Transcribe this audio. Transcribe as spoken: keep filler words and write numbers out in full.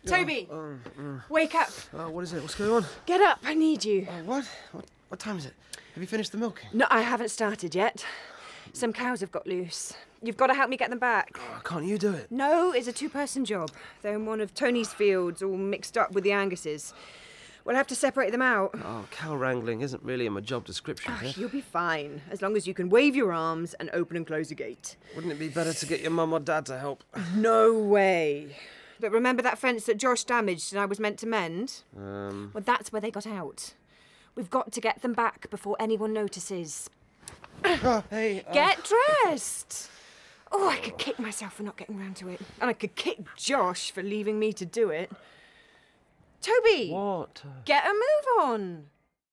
Toby! Oh, oh, Wake up! oh, what is it? What's going on? Get up, I need you. Oh, what? what? What time is it? Have you finished the milking? No, I haven't started yet. Some cows have got loose. You've got to help me get them back. Oh, can't you do it? No, it's a two-person job. They're in one of Tony's fields, all mixed up with the Anguses. We'll have to separate them out. Oh, cow wrangling isn't really in my job description, Oh, Viv. you'll be fine, as long as you can wave your arms and open and close a gate. Wouldn't it be better to get your mum or dad to help? No way. But remember that fence that Josh damaged and I was meant to mend? Um... Well, that's where they got out. We've got to get them back before anyone notices. Oh, hey... Uh... Get dressed! Oh, I could kick myself for not getting round to it. And I could kick Josh for leaving me to do it. Toby! What? Get a move on!